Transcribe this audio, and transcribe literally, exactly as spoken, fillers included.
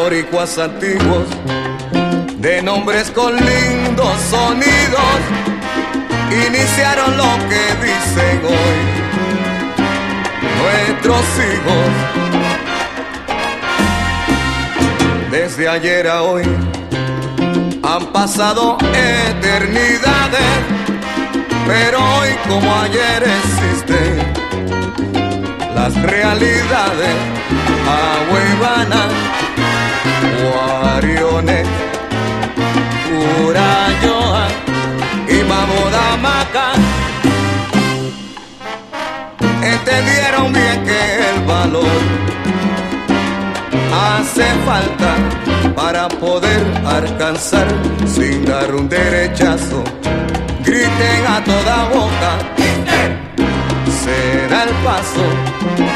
boricuas antiguos, de nombres con lindos sonidos, iniciaron lo que dicen hoy nuestros hijos. Desde ayer a hoy han pasado eternidades, pero hoy como ayer existen las realidades. Agüevana, Guariones, Urayoa y Mabodamaca entendieron bien que el valor hace falta para poder alcanzar sin dar un derechazo. Griten a toda boca, será el paso